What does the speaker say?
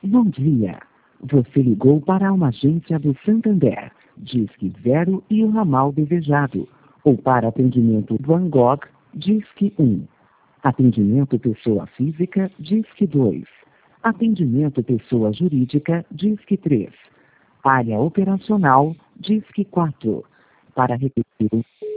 Bom dia. Você ligou para uma agência do Santander, Disque 0 e o ramal desejado. Ou para atendimento Van Gogh, Disque 1. Atendimento pessoa física, Disque 2. Atendimento pessoa jurídica, Disque 3. Área operacional, Disque 4. Para repetir